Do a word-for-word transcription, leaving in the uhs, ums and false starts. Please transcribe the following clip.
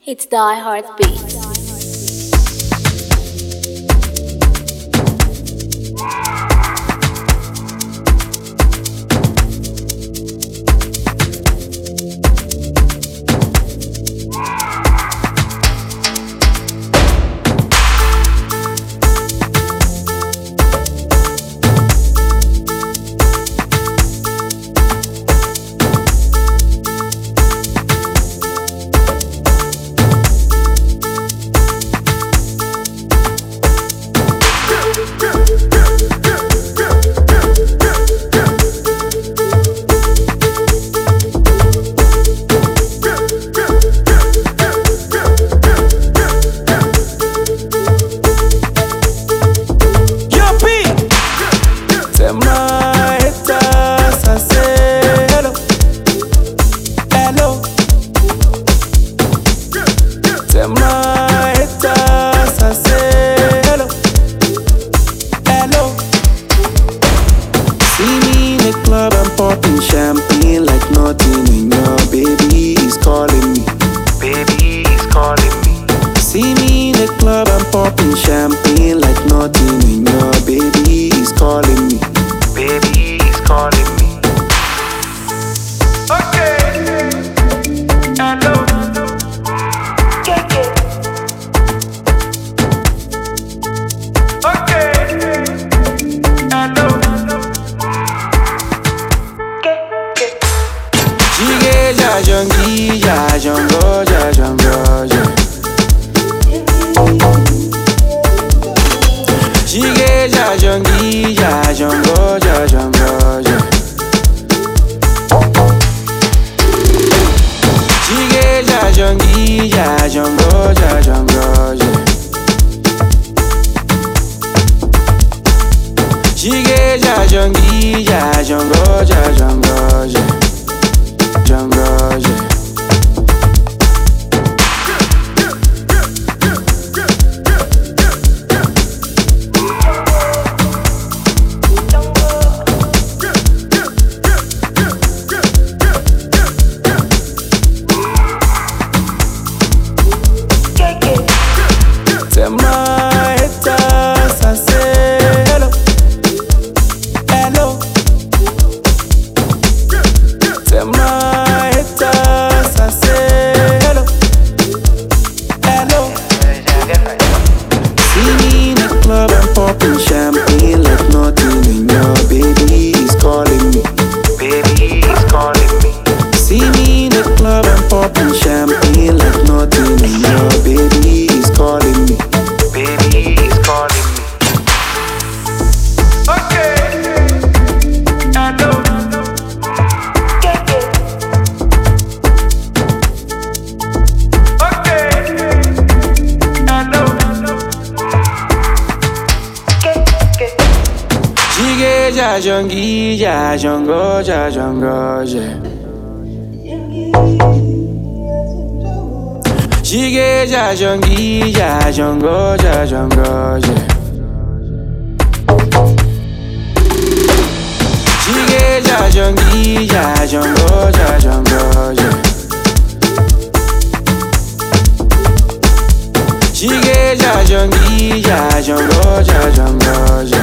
It's Die Hard Beats. Champagne like nothing in your baby is calling me. Baby is calling me. See me in the club, I'm popping champagne like nothing in your baby is calling me. Baby is calling me. Okay. Hello. Okay. Hello. Ja jongi, ja jongo, ja jongo, ja. Jige ja jongi, ja jongo, ja jongo, ja. Jige ja jongi, ja jongo, ja jongo, ja. Jige ja jongi, ja jongo, ja jongo, ja. Jungle, yeah. Tell my haters I say hello, hello. Tell my haters I say hello, hello. See me in the club, I'm popping champagne like nothing in your baby is calling me. Baby is calling me. See me in the club, I'm popping champagne like nothing in your baby is calling me. Baby is calling me. Okay. Hello. Jige ja jongi, ja jongo, ja jongo, ja. Jige ja jongi, ja jongo, ja jongo, ja. Jige ja jongi, ja jongo, ja jongo, ja. Jige ja jongi, ja jongo, ja jongo, ja.